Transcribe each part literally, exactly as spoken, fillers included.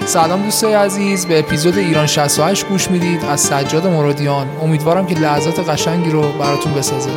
سلام دوستای عزیز، به اپیزود ایران شصت و هشت گوش میدید از سجاد مرادیان. امیدوارم که لحظات قشنگی رو براتون بسازه.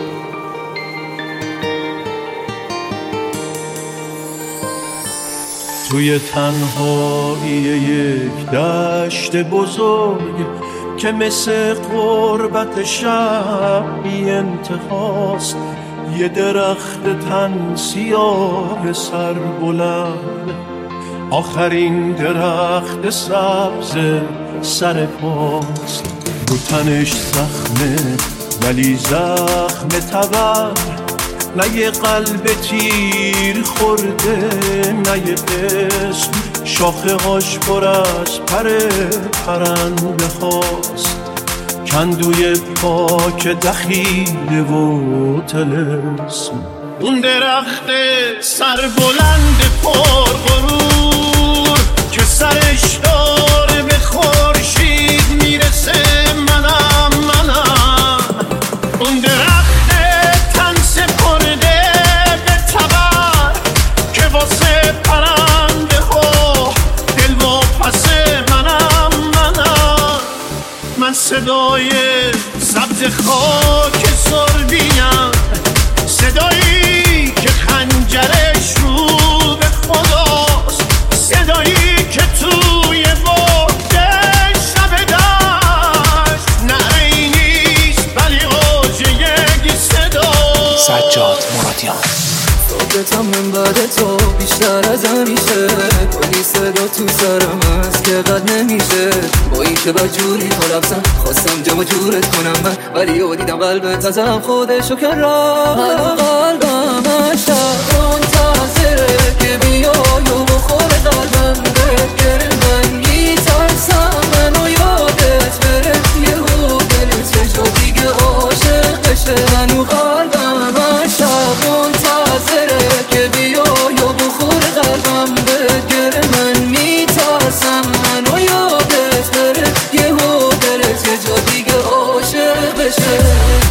توی تنهایی یک دشت بزرگ که مثل غربت شب بی انتهاست، یه درخت تن سیاه سر بلند، آخرین درخت سبز سر پاست. رو تنش زخمه ولی زخم تبر، نه یه قلب تیر خورده نه یه قسم، شاخه هاش پر از پر پرنده هاست، کندوی پاک دخیله و طلسم. اون درخت سر بلند پر غرور که سرش داره به خورشید میرسه، منم منم اون درخت تن سپرده به تبر که واسه پرنده ها دل و پس منم منم من صدای سبز خاک سربیم، صدایی که خنجرش رو به خداست، صدایی که توی وقت شب دشت نعره‌ای نیست ولی اوج یک صدا. سجاد مرادیان. صحبتم من بعد تو بیشتر از همیشه، کلی صدا تو سرم هست که قد نمیشه، با این که بجوری تو لبسم خواستم جمع جورت کنم من، ولی او دیدم قلبت ازم خودشو کرد. قلبم اشتر منتظره که بیای و بخور قلبم بگره، من میترسم منو یادت بره، یهو دلت یه جا دیگه عاشق بشه. منو قلبم اشتر منتظره که بیای و بخور قلبم بگره، من میترسم منو یادت بره، یهو دلت یه جا دیگه عاشق بشه.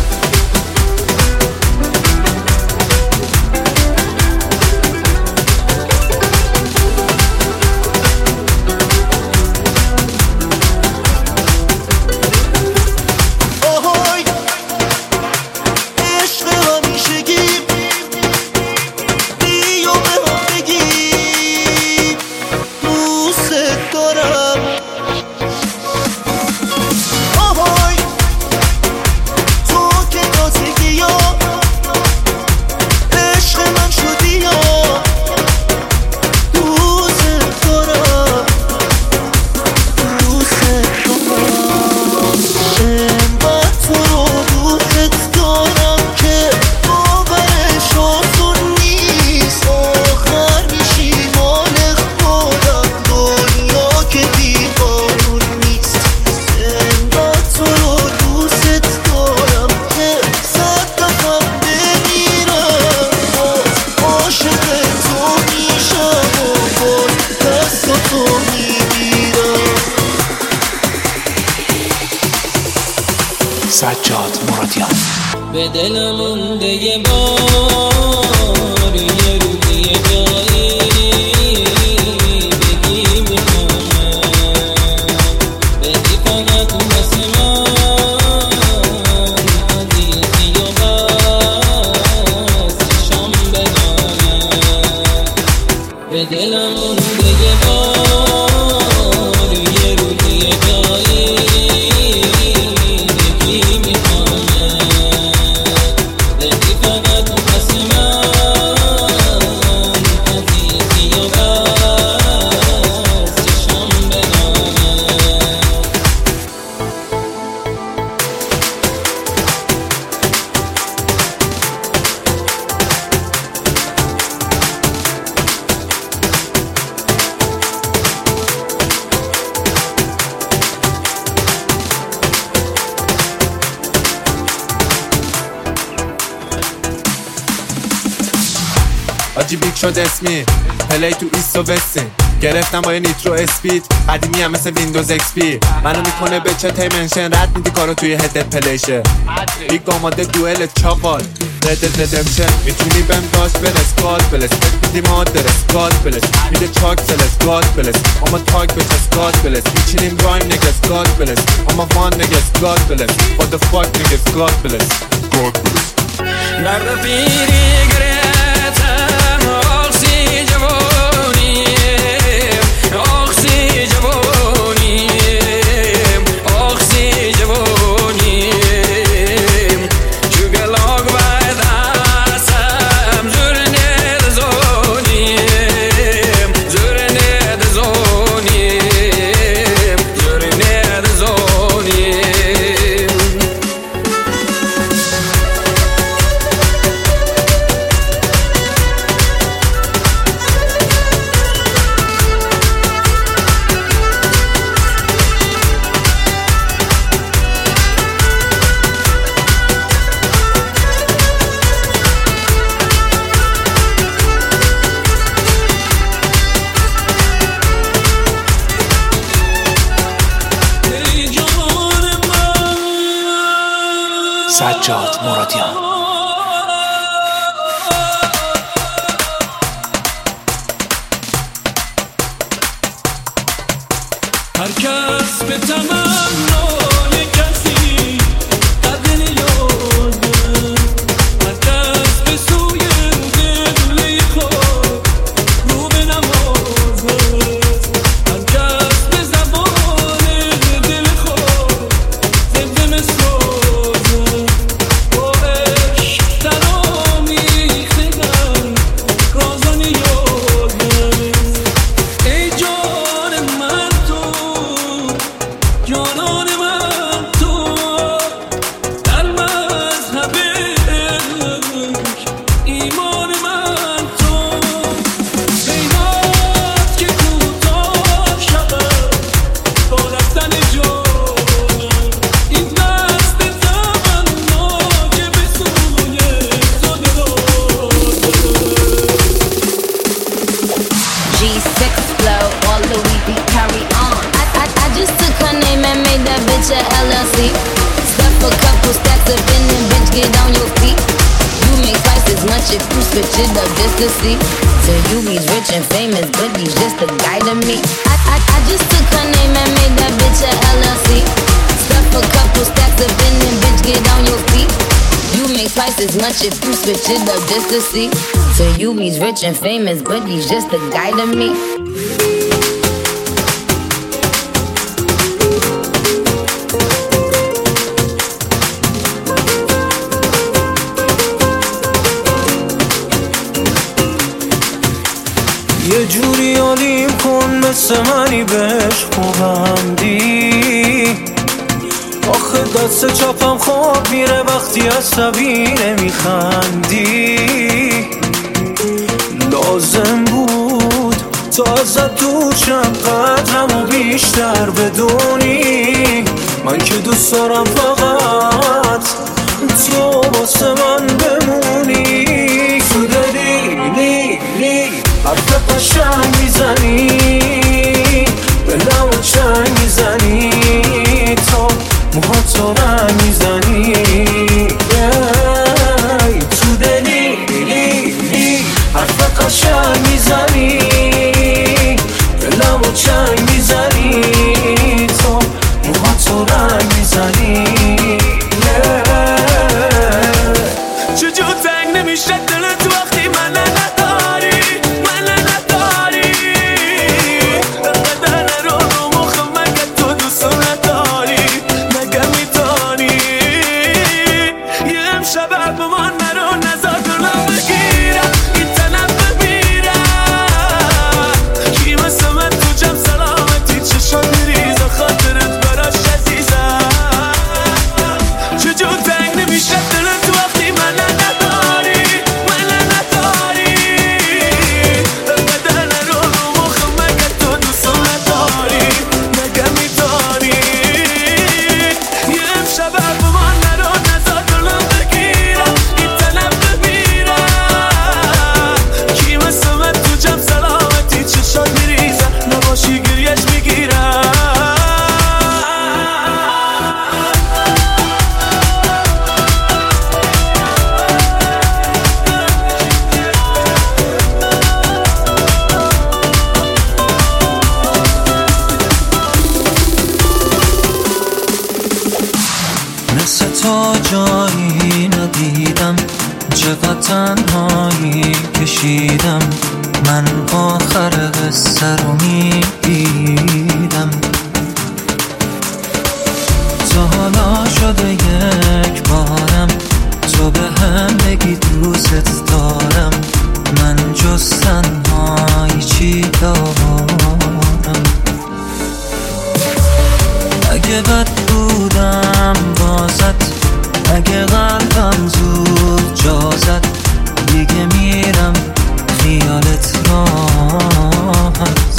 سجاد مرادیان. به دلم مونده یه بار، یه روزی یه جایی بگی میخوامم، بدی فقط واسه من عزیزی و بس چشم بدانم. به دلم مونده یه بار، یه روزی یه جایی آجی بیک شد اسمی پلی تو ایست و وستین، گرفتم با یه نیترو اسپید قدیمی هم مثل ویندوز ایکس پی منو میکنه به چه تیمنشن رد میدی کارو توی هدت پلیشه بیگ آماده دوئل چاقال ردد ردمشن میتونی بهم داشت برس گاد بلس میدی مادرس گاد بلس میده چاک سلس گاد بلس اما تاک بچس گاد بلس میچینیم رایم نگس گاد بلس اما وان نگس گاد بلس what the fuck niggas گاد بلس گاد بلس در پیری گرفتم آخسی جوانی آخسی جوانی آخسی جوانی چوگلاگ باید آسم زرنه دزونی زرنه دزونی زرنه دزونی سجاد مرادیان. هر کس به تمنای کسی در دل یاده هر کس به سوی قبله خود رو به نماز است هر کس به زبان دل خود زمزمه سازه با عشق در آمیختگان رازان یاده ای جان من جانان من تو در مذهب عشق ایمان من تو زینات که کوتاه شود با رفتن جانم این دست تمنا که به سوی تو درازه G six flow, all the weed we carry on. I, I, I just took her name and made that bitch a L L C. Stuff a couple stacks up in the bitch, get on your feet. You make twice as much if you switch it up just to see. So you he's rich and famous, but he's just a guy to me. I, I, I just took her name and made that bitch a L L C. Stuff a couple stacks up in the bitch, get on your feet. You make twice as much if you switch it up just to see. So you he's rich and famous, but he's just a guy to me. یه جوری عالیم کن مثل منی بهش خوبندی آخه دست چپم خواب میره وقتی عصبی نمیخندی لازم بود تا ازت دور شم قدرمو بیشتر بدونی من که دوست دارم فقط تو واسه من بمونی تو دلی لی لی حرف قشنگ میزنی به لب چنگ میزنی تو موهاتو رنگ میزنی تو دلی لی لی حرف قشنگ میزنی به لب چنگ میزنی تو موهاتو رنگ میزنی چجور تنگ نمیشه دلت وقتی من نداری من نداری انقدر نرو رو مخم مگه تو دوست نداری مگه میتانی یه امشب با من نرو نزار دلم بگیرم این تنم بمیرم تو جایی ندیدم، چقدر تنهایی کشیدم، من آخر قصه رو میدیدم. تا حالا شده یک بارم تو به هم بگی دوست دارم، من جز تنهایی چی دارم؟ اگه بد بودم بازت، اگه قلبم زود جا زد، دیگه میرم خیالت راحت.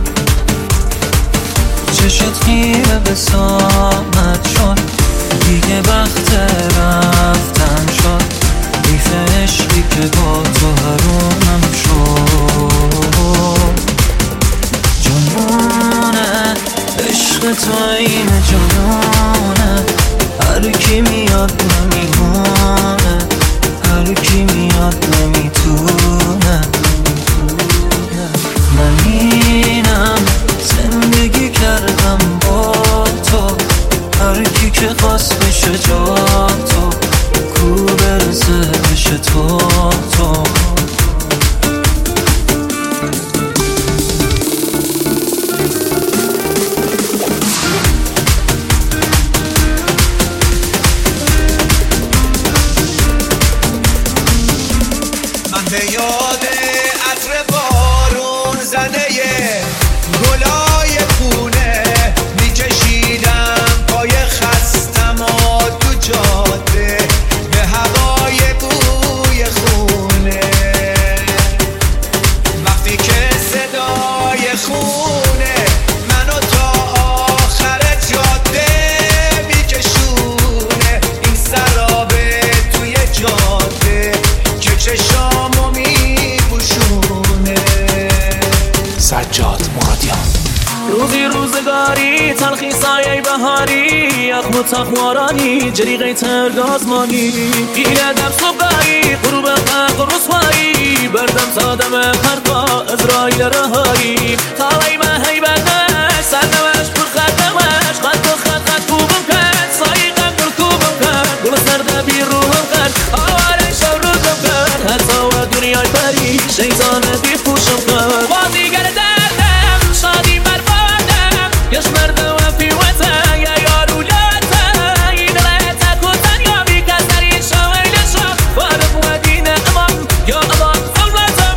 چشت خیره به سامت شد، دیگه وقت رفتن شد، حیف عشقی که با تو حرومم شد. جنونه عشق تو این جنونه، هر کی میاد نمیمونه، هر کی میاد نمیتونه. من اینم زندگی کردم با تو، هر کی که خواست بشه جا تو، کو برسه بشه تو تو. به یاد عطر بارون زده گلای خونه میکشیدم پای خستم و تو جاده به هوای بوی خونه. وقتی که صدای خونه منو تا آخر جاده میکشونه، این سرابه توی جاده که چشام سجاد مرادیان. روزی روزگاری تلخی سایه بهاری، اخم و تخوارانی جریغه ترگازمانی، گیره در صبحایی غروب حق رسوایی، بردم سادم خرقا ازرائیل رهایی. تاوی من هیبتش سرنوش پر خدمش، خد و خد خد کوبم کرد سایقم دل کوبم کرد، گل سرده بی روحم کرد آواره شب روزم کرد، حتی و دنیای پری شیطان بی پوشم کرد. بازیگر دردم شادی مربادم یش مرده و پیوته یا یارو لته، این دلته کتن یا بی کسری شویل شا وارد و دین امام یا امام فولتم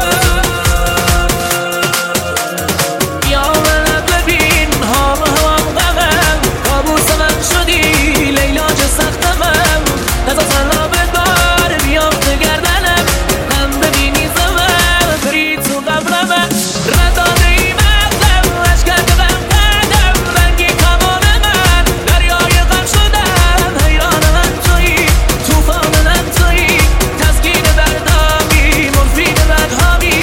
یا من ببین هم هم غمم کابوس من شدی لیلا چه سختمم، نزا تنها بدار بیام تو گردنم، هم ببینی زمم بری تو قبرمم، رداده ای مغزم اشکر دلم کردم، رنگی کمان من دریای غم شدم، حیران من تویی توفان من تویی، تسکین دردامی منفید بدهامی.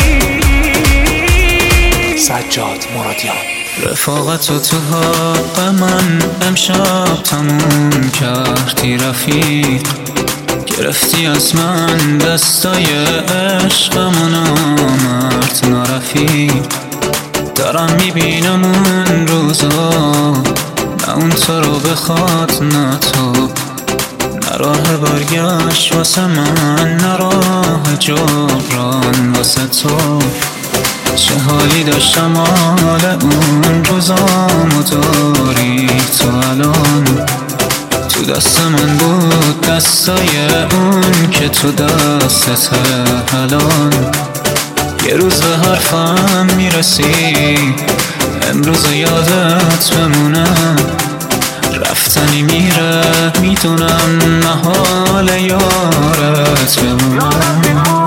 سجاد مرادیان. رفاقت و تو حق من امشب تموم کردی رفیق، گرفتی از من دستای عشقم و نامرد نارفیق. دارم میبینم اون روزا، نه اون تو رو بخواد نه تو، نه راه برگشت واسه من نه راه جبران واسه تو. چه حالی داشتم حال اون روزامو داری تو الان، تو دست من بود دستای اون که تو دستت الان. یه روز به حرفم میرسی امروز یادت بمونم، رفتنی میره میدونم نه حال یارت بمونم.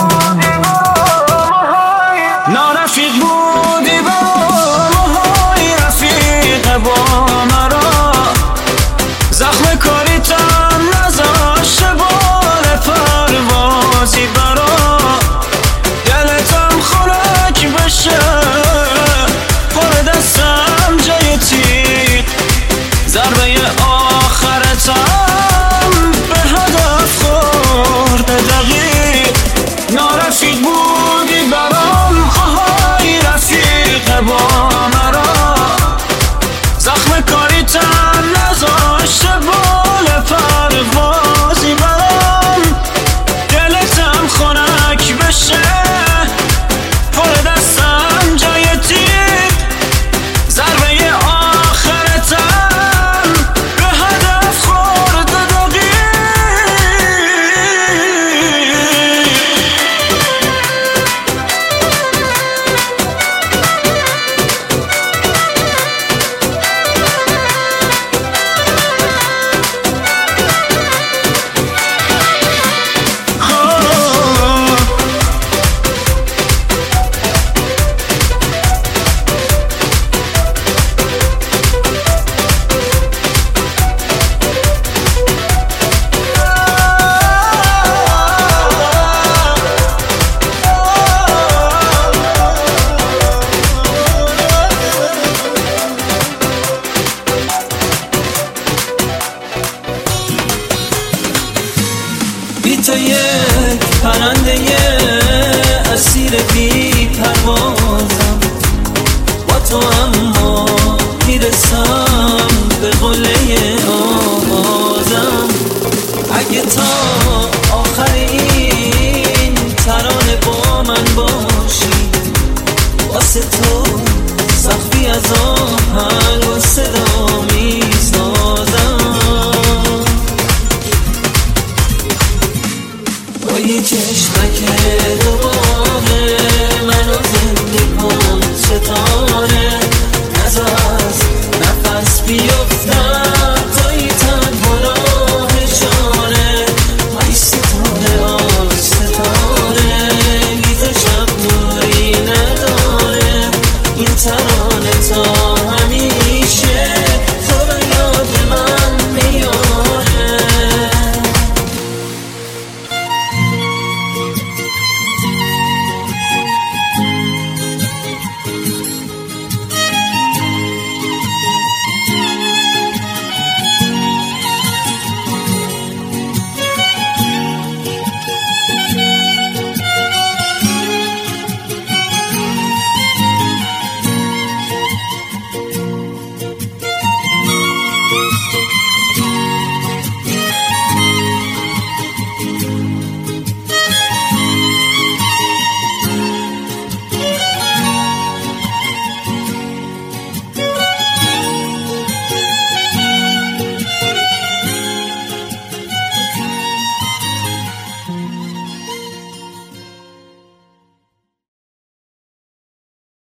نارفیق بودی با ماهای رفیق با مرا، زخم کاریتم نذاشته بال پروازی برا، دلتم خنک بشه پر دستم جای تیغ، ضربه آخرتم به هدف خورده دقیق. نارفیق بودی برام آهای رفیق مثل تو سخفی از آهنگ و صدا